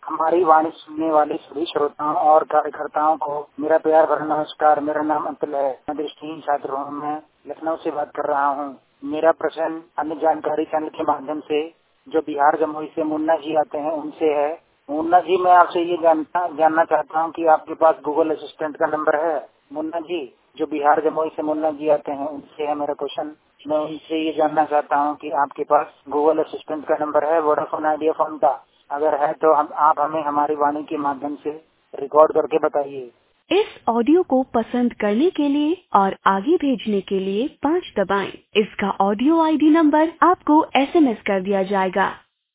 हमारी वाणी सुनने वाले सभी श्रोताओं और कार्यकर्ताओं को मेरा प्यार भरा नमस्कार। मेरा नाम अतुल है। मैं दृष्टिहीन छात्र हूँ। मैं लखनऊ से बात कर रहा हूँ। मेरा प्रश्न अन्य जानकारी चैनल के माध्यम से जो बिहार जमुई से मुन्ना जी आते हैं उनसे है। मुन्ना जी, मैं आपसे ये जानना चाहता हूँ कि आपके पास गूगल असिस्टेंट का नंबर है? मुन्ना जी, जो बिहार जमुई से मुन्ना जी आते हैं उनसे है मेरा क्वेश्चन। मैं उनसे ये जानना चाहता हूँ कि आपके पास गूगल असिस्टेंट का नंबर है वोडाफोन आइडिया फोन का? अगर है तो आप हमें हमारी वाणी के माध्यम से रिकॉर्ड करके बताइए। इस ऑडियो को पसंद करने के लिए और आगे भेजने के लिए 5 दबाएं। इसका ऑडियो आईडी नंबर आपको SMS कर दिया जाएगा।